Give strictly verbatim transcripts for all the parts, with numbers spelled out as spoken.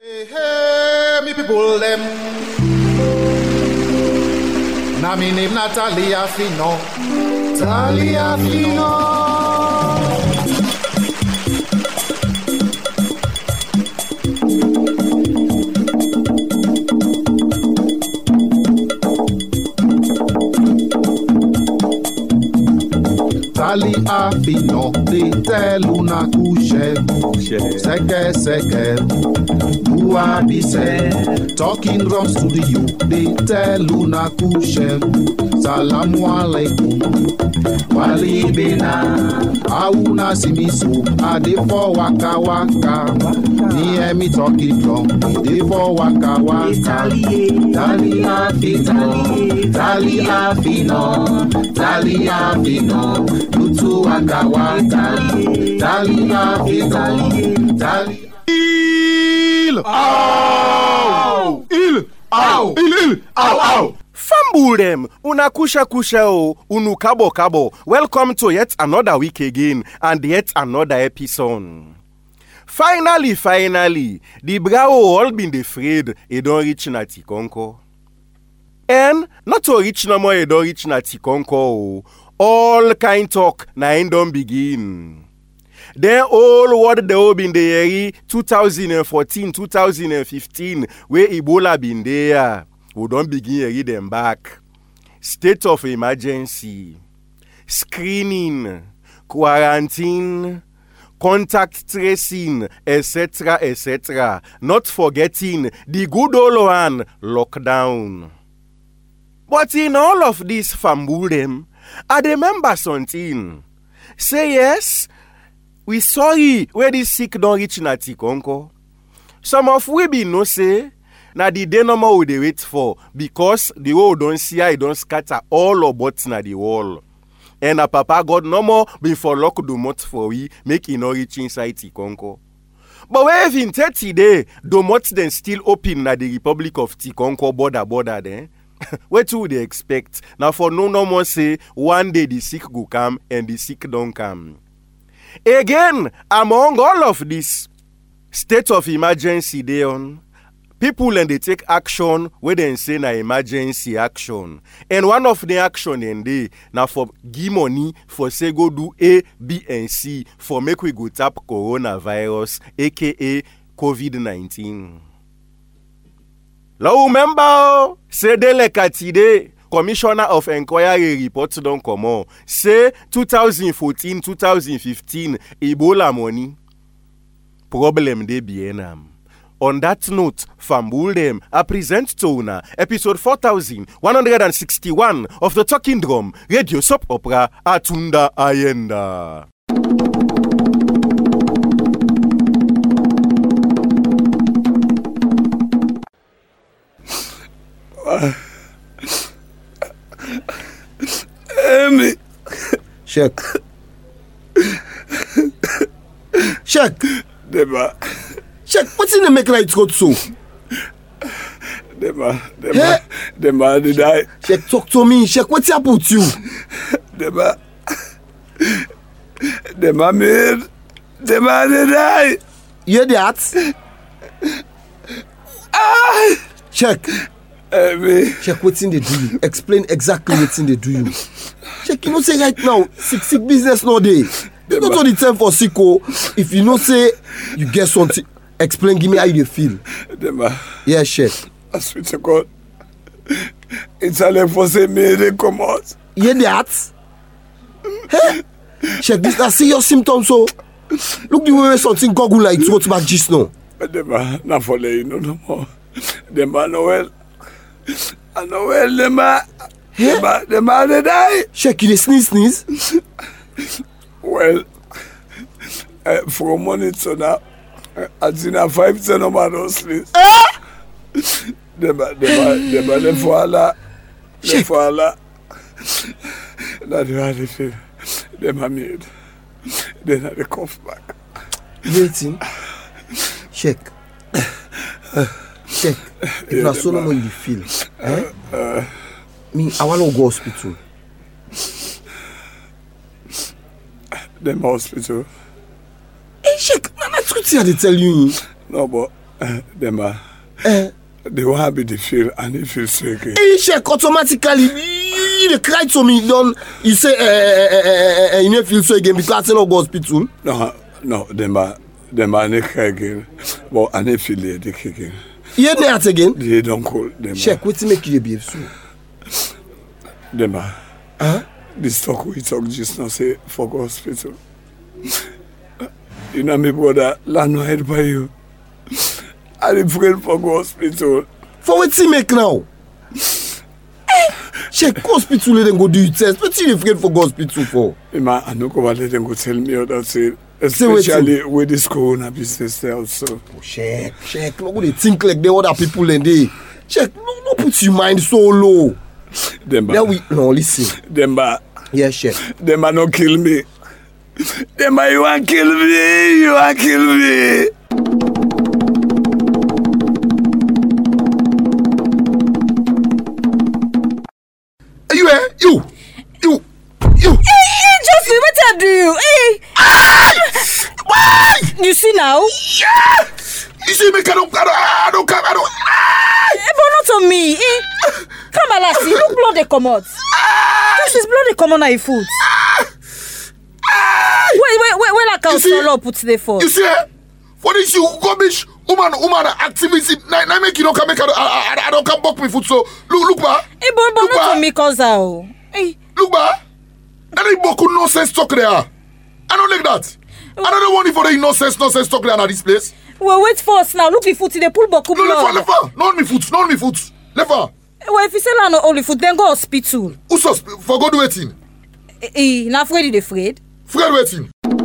Hey, hey, me people them. Na me name Natalia Fino. Talia Fino. Talia Fino, they tell una couche, seke seke, dua bise, talking drum studio, they tell una couche, salamu alaikum, wali bena, auna simisu, ade for waka waka, me and me talking drum, ade for waka waka, Talia Fino, Talia Fino, Talia Fino, Lutu waka waka, Talia Fino, Talia. Il, au, il, au, il, il, au, au. Fambulem, una kusha kusha o, unu kabo kabo. Welcome to yet another week again and yet another episode. Finally, finally, the bravo all been afraid e don't reach na Tikonko. And not to reach no more e don't reach na Tikonko o. All kind talk na end don't begin. Then all what they all been there twenty fourteen, twenty fifteen where Ebola been there. We don't begin read them back. State of emergency, screening, quarantine, contact tracing, et cetera, et cetera. Not forgetting the good old one, lockdown. But in all of this fambulem, I remember something. Say yes, we sorry where this sick don't reach na Tikonko. Some of we be no say, na the day no more we dey wait for because the world don't see I don't scatter all about na the wall. And a papa God no more before lock do mot for we make e no reach inside Tikonko. But where even thirty day, do mot then still open na the Republic of Tikonko border border then. What would they expect? Now for no no more say one day the sick go come and the sick don't come. Again, among all of this state of emergency they on, people and they take action where they say na emergency action. And one of the action and they now for give money for say go do A, B, and C for make we go tap coronavirus, aka COVID nineteen. Now remember, say de le katide, Commissioner of Inquiry report don come on. Say twenty fourteen, twenty fifteen, Ebola money. Problem de bienam. On that note, Fambulem, I present to una episode four thousand one hundred sixty-one of the Talking Drum Radio Soap Opera Atunda Ayenda. Amy. Check. Check. Deba. Check. What's in the make lights go so? Deba. Deba. Hey. Deba did I? Check. Talk to me. Check. What's happened with you? Deba. Deba made. Deba did I? You hear that? Ah. Check. Amy. Check what's in the do you. Explain exactly what's in the do you. Check, you know say right now, sick sick business no day. It's not all the time for sicko. If you know say you get something, explain, give me how you feel. Dema. Yeah, check. I swear to God. It's all for say me they come out. You hear that? Hey, check this. I see your symptoms so. Look the way something goggle like throat back just now. Dema, not for you no no more. Dema no well. I know well, Dema. Dema, Dema, they die. Check, you dey sneeze, sneeze? Well, uh, from morning to now, uh, I think I five ten of my don't sneeze. Dema, Dema, Dema, le voila. Le voila. That's how they feel. Dema made. Then I cough back. Waiting. Check. Check. If yeah, na so no more you feel, eh? Uh, uh, me, I want to go hospital. Them hospital. Hey, Sheikh, I'm not going to tell you. No, but Uh, them uh, Eh. they won't have the feel and they feel so again. Hey, check automatically. You, you cry to me. Don't you say eh, eh, eh, eh, eh, you don't feel so again because I no go hospital. No, no, them uh, them uh, they cry again. But and they feel it they again. You hear that again? They don't call them. Check. What make you behave so? Them uh, Huh? this talk we talk just now say for go hospital. You know me brother, land no head by you. I dey afraid for go hospital. For what you make now? Check hospital. Let them go do you test. What you afraid for go hospital for? Man, I no go let them go tell me other say, wetin? especially with this corona business there also. Check. Check. No go dey think like the other people and they. Check. No, no put your mind so low. Them Then ba, we no listen. them ba, Yeah, check. them ba no kill me. Them ba you want kill me, you want kill me. You eh? You. You. You. Hey, Geoffrey, what I do? Hey. Why? You see now? Yeah. You see me? I don't. I don't. I don't. I don't. Eh, but not on me. Eh. Come on, see. Look, blood they come out. This is blood they come on your foot. Wait, wait, wait, wait, like I'll swallow put the foot. You see? For this you garbage woman woman activity. Now now make you don't come make I I I don't come back me foot so look look ba. Eh, but but not on me cause how. Eh. Look ba. Any boku nonsense talk there. I don't like that. I don't want you for the nonsense nonsense talk there at this place. Well, wait for us now. Look the foot in the pool boku No blood. left her left her. No on me foot. No on me foot. Left her. Well, if you say no only foot, then go hospital. Who sus for God waiting? Eh, eh, not afraid, you afraid. Fred waiting.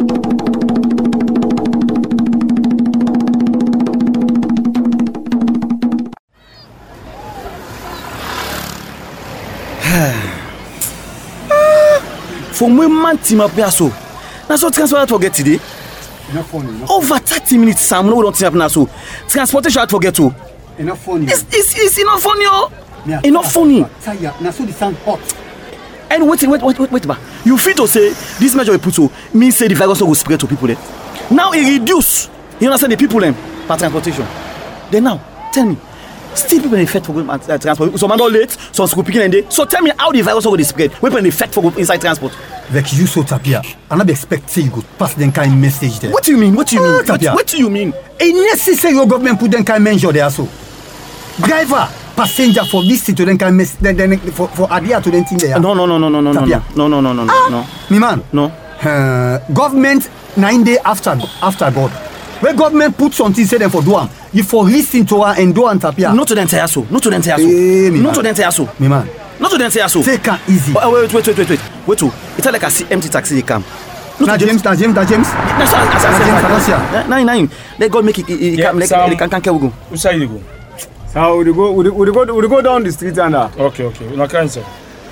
For me, man, team up here so. That's what transport forget today. Enough funny. Enough, Over thirty minutes, Sam. No, we don't team up now so. Transportation I forget to. enough funny. It's it's it's enough funny, oh. Yeah, Enough funny. Tire. Now so the sound hot. And wait, wait, wait, wait, wait, ba. You feel to say this measure we put so means say the virus no go spread to people there. Now it reduce. You understand the people them for transportation. Then now, tell me, still people in effect for going uh, transport. Some man not late, some school picking and day. So tell me how the virus no go spread. We put in effect for go inside transport. Like you so Tapia. I not expect say you go pass them kind of message there. What do you mean? What do you mean? Ah, What, Tapia. what do you mean? A necessary your government put them kind of measure there so. Driver, passenger for visit to them kind of mess then, then for for adhere to them thing there. No, no, no, no, no, no, no, Tapia. no, no, no, no, no, Ah, no, me man. no. Uh, government nine day after after God. When government put something say them for do am, you for listen to her and do am Tapia. Not to the entire so. Not to the entire so. Eh, me Not man. to the entire so. Me man. Not to the entire so. Take am easy. Oh, wait, wait, wait, wait, wait. Wait, oh. It's like I see empty taxi they come. Not Na to James, na James, na James. That's what I Na James, na said. James. Nine, nine. Let God make it. It Yeah, come. Let Sam. it can can can go. Which side you go? So we go, we we go, we go down the street and uh, Okay, okay. Una carry inside.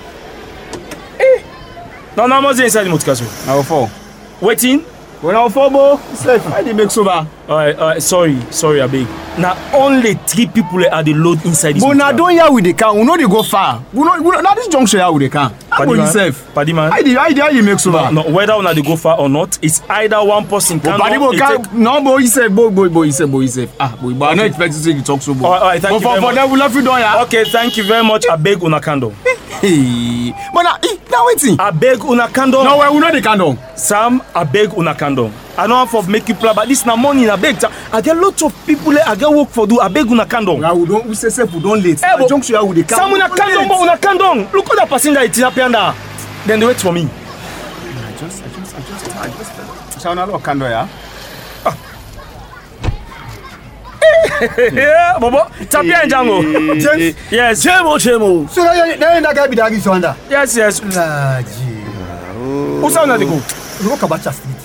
Eh. No, no, must inside the motor car. now four. Waiting. When I four bo, safe. I did make sober. Alright, alright. Sorry, sorry, I beg. Now only three people are the load inside this But motor now car. don't here with the car. We know they go far. We know, we know now this junction here with the car. I Paddy go man. safe. Paddy man. I did, I did, I did make sober. No, whether una dey go far or not, it's either one person But can Paddy boy can't. No boy, he said, boy, boy, boy, he said, boy, he said. Ah, boy, but I not expect to say you talk so boy. Alright, alright, thank But you for very for much. them we left you down here. Okay, thank you very much. I beg una candle. Hey, but now, eh, now waiting. I beg una candle. No, we know the candle. Sam, I beg una candle. I don't have for make you plan, but this na money. I beg. I get lots of people. there, I get work for do. I beg una candle. Now we don't. We say safe. We don't late. Eh, Na but- junction here with the car. Sam, una we don't candle, late. but una candle. Look at that passenger. It's up yonder. Then they wait for me. I just, I just, I just, I just. Shall we not candle here? Yeah, Bobo. Tapia and Django. James. Yes. Chemo, chemo. So then then that guy be the so under. Yes, yes. La ji. Who sound like the go? Look about Abacha Street.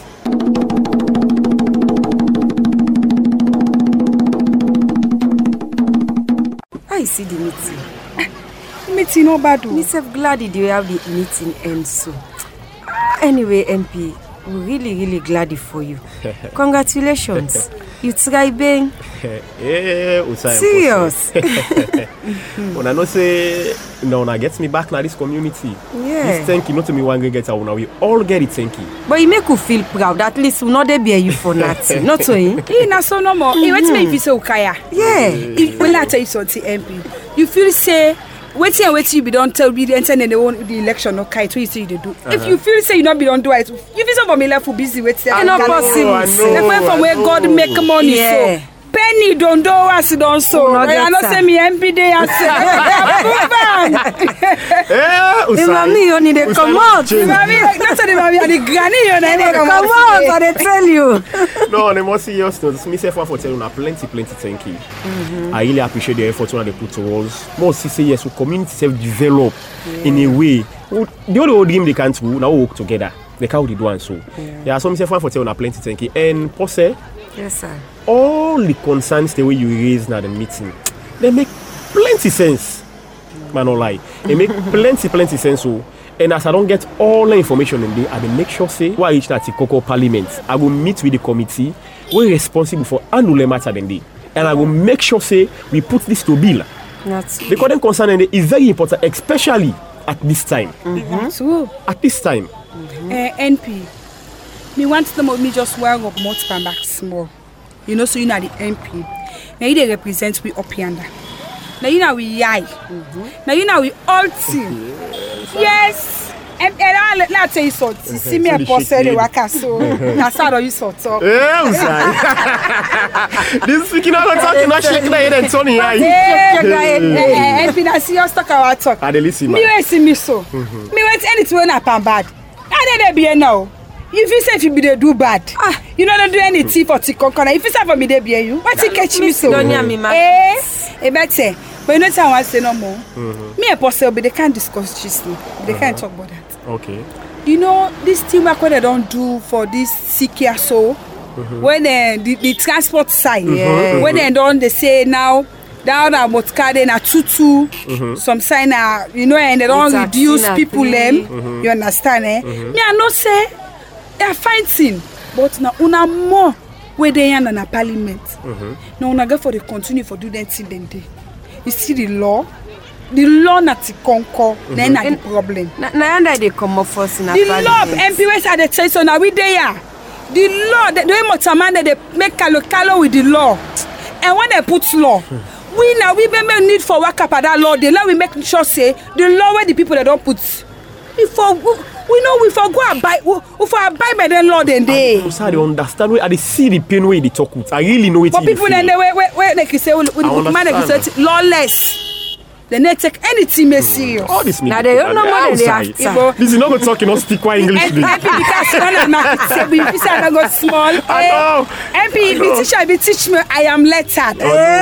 I see the meeting. Meeting no bad. Me self glad you have the meeting end so. Anyway, M P, we're really, really glad for you. Congratulations. You try being Eh, Usai. serious. When I know say, no, when I get me back now this community. Yeah. This thank you, not to me one get out now. We all get it, thank you. But you make you feel proud. At least we not there be you for nothing. Not to him. He na so no more. He wait me if you say Ukaya. Yeah. If when I tell you something, M P, you feel say waiting and waiting you be don't tell me the enter and they won the election okay so you say you dey do. If you feel say you not be don't do it, you feel some for me left for busy waiting. It's not possible. Like where from where God make money Yeah. so. Penny don't do as don't so. No I get not that. say me M P day and say. Eh, The mommy you need to come out. The mommy, that's the mommy and the granny you need to Come come out, out. I dey tell you. No, the more serious note, me say for for tell you plenty, plenty thank you. I really appreciate the effort when they put towards. More see say yes, we community self develop in a way. The only old game they can't do now work together. They can't do one so. Yeah, yeah so me say for for tell you plenty thank you. And Pose, Yes, sir. all the concerns the way you raise now the meeting, they make plenty sense. Man, no lie. They make plenty, plenty sense. So, and as I don't get all the information in there, I will make sure say why each at the Coco Parliament, I will meet with the committee we're responsible for annual matter in there, and I will make sure say we put this to bill. That's Because the concern in there is very important, especially at this time. Mm-hmm. So, At this time. uh, N P, me want them of me just wear up more time back small. You know, so you know the M P. Now you they represent we up yonder. Now you know we yai. Now you know we all team. Yes. And and let's say so. See me a post the waka so. Na sad you so talk. Eh, Usai. This speaking out talking, not shaking the head and turning your eye. N P na serious talk about talk. I dey listen, Me man. wait see me so. Me wait anything when I pan bad. I dey be now. If you say if you be dey do bad, ah, you no dey do anything for Tikonkona. If you say for me dey be you, what you catch me so? Don't hear me, man. Eh, eh better. But you know what I want to say no more. Me and Posel, but they can't discuss this thing. They can't talk about that. Okay. You know this team work what they don't do for this Sikia so when uh, the, the transport side, Yeah. when they don't they say now down at Motkade na tutu some sign uh, you know and they don't It's reduce a people three. them. You understand eh? Me I know say they are fighting, but now una more where they are in a parliament. Now una go for the continue for do that thing then they. You see the law, the law not to conquer, then na the problem. Na na under they come up first in a The law of M P West are the chase so now we there. The law, the way much man they make calo calo with the law. And when they put law, we now we may need for work up at that law. The law we make sure say the law where the people they don't put. Before we, we know we for go and buy we, we for buy by the law then they. I'm sorry, I understand where I dey see the pain where they talk with. I really know it. But people then they where where where they can say we man they can say lawless. They not take anything more serious. All this Now they don't know more than they have to. This is not going to talk in us speak one English. M P because one of my say we if I go small. I know. M P if you teach I be teach me I am lettered.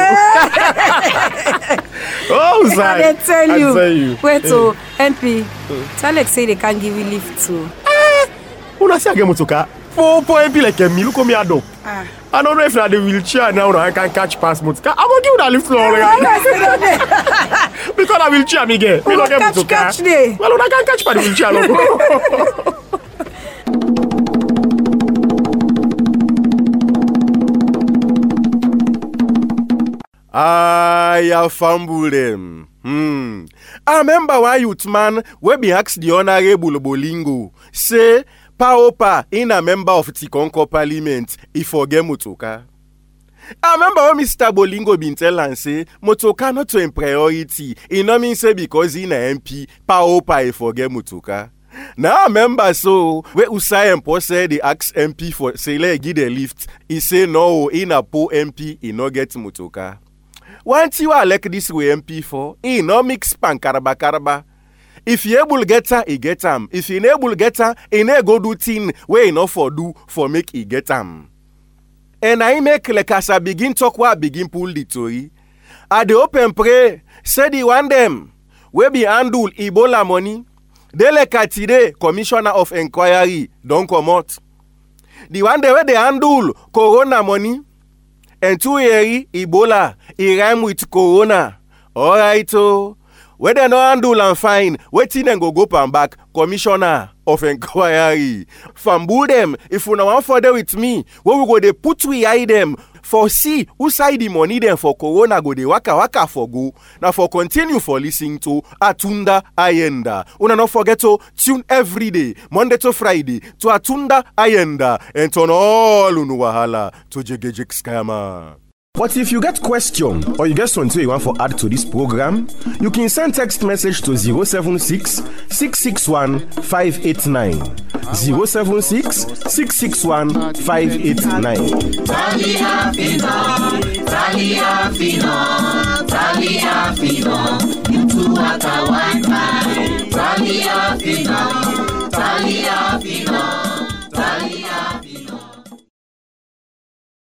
Oh, sorry. I dey tell you. I tell you. Wait, so M P, Alex say they can't give you lift too. Una see again motoka. For for M P like me, look at me ado. I don't know if na the wheelchair now I can catch past motoka. I go give you that lift floor. Because I wheelchair me get. Me don't get Catch, motoka. catch day. Well, I can catch by the wheelchair. No. I have fumbled them. Hmm. I remember one youth man we be asked the honorable Bolingo say Paopa in a member of Tikonko Parliament if forget motoka. I remember when Mister Bolingo been tell and say motoka not to in priority. It no mean say because in a M P Paopa if forget motoka. Now I remember so where Usai and Pose the ask M P for say let give the lift. He say no in a poor M P he no get motoka. Once you are like this way M P for, he no mix pan karaba karaba. If you able get her, he get am. If you able get her, he no go do thing where he no for do for make he get am. And I make like as I begin talk what I begin pull the story. At the open pray, say the one them we be handle Ebola money. They like today, Commissioner of Inquiry don't come out. The one day where they handle Corona money. And two years, Ebola, it rhyme with Corona. Alright, oh. Where they no handle and fine, waiting and go go and back, Commissioner of Inquiry. Fambu them, if you no want for them with me, where we go they put we hide them for see who side the money then for corona go dey waka waka for go. Now for continue for listening to Atunda Ayenda. Una not forget to tune every day, Monday to Friday, to Atunda Ayenda and turn all unu wahala to Jegejek Scammer. But if you get question or you get something you want to add to this program, you can send text message to zero seven six, six six one, five eight nine. zero seven six, six six one, five eight nine. Talia Fino, Talia Fino, Talia Fino, you two at a one time. Talia Fino.